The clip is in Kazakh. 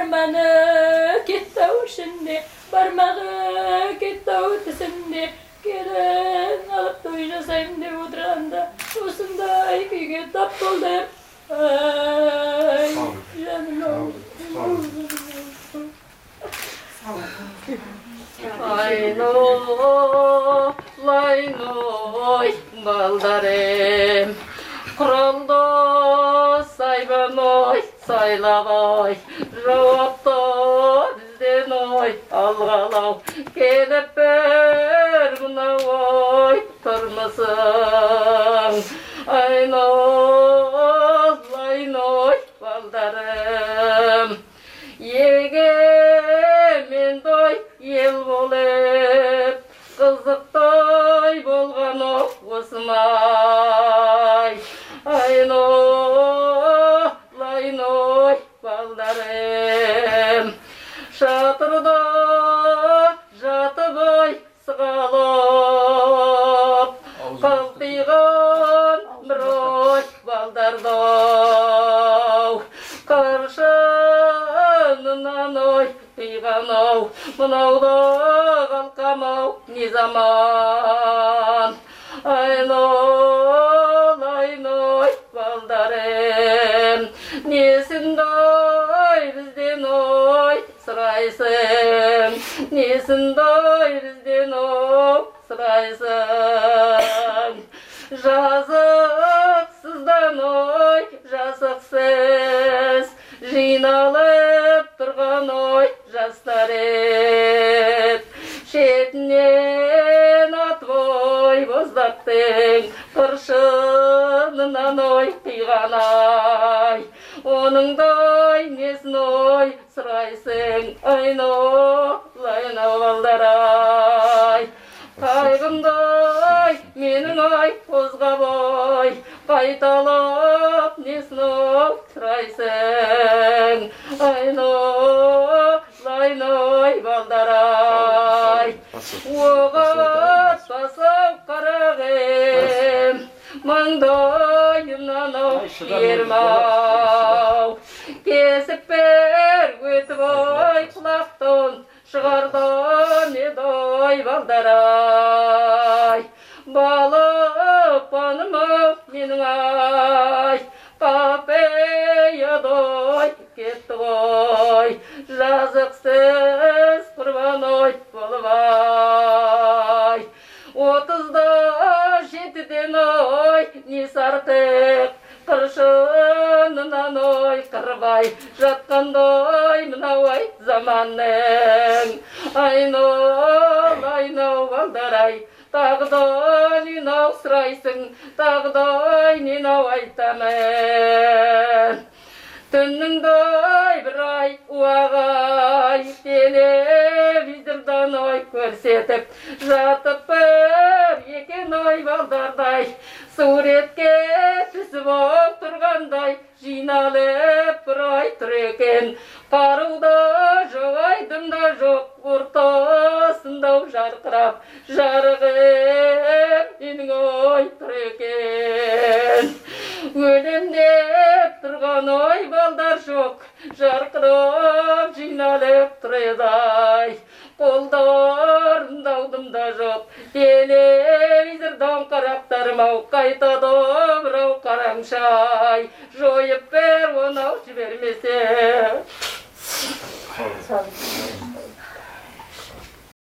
Barmağını gitti şimdi, barmağı gitti ötesinde. Gelin alıp da oynasayım diye oturanda usunda köyge tap oldum. Ay canım Aynoy baldarım Kuraldo saybanoy saylavoy Ravapto bizden oy algalav Kelip bir buna oy turmasın Aynoy baldarım Yegemen doy yel bolip Kızıktoy bolgan osmay Aynoy baldarım Şatırda jatıp oy sıgalop Kalkıygan bir oy baldardav Karşınından oy kıygan Mınavda kalkamau ne zaman Aynoy baldarım Nesindoy bizden oy sıraysın Nesindoy bizden oy sıraysın Жазықсыздан ой жазықсыз Жиналып тұрған ой жастар ед Шетінен атвой боздақтың Қыршынынан ой қиған ай Оныңдай несін ой сұрайсың Айналайнау балдар-ай Қайғымдай менің ай қозғап ой Қайталап несін ой сұрайсың Айналайнау балдар-ай Оғат басып қарағым Маңдайымнан ой ермау Кесіп бер өтіп ой құлақтың Шығардан едой балдар-ай Балапаным менің ай Қапейадой кетті ғой Жазықсыз құрбан ой болып ай 37-ден ой несі артық Қыршынынан ой қырбай жатқандай мынау ай заманның Айнау балдар-ай тағдай ненау сұрайсың тағдай ненау айтамын Түнніңдай бір ай уағай телевизордан ой көрсетіп жатып бір екен ой балдардай суретке түсіп тұрғандай жиналып бір ай тұр екен қаруда жоқ айдында жоқ ортасында жарқырап жарығым менің ой тұр екен өлем деп тұрған ой балдар жоқ жарқырап жиналып тұр еді-ай қолдарымда аудымда жоқ телевизордан қарақтарым-ау қайтады бірау қараңшы-ай жойып бер оны жібермесе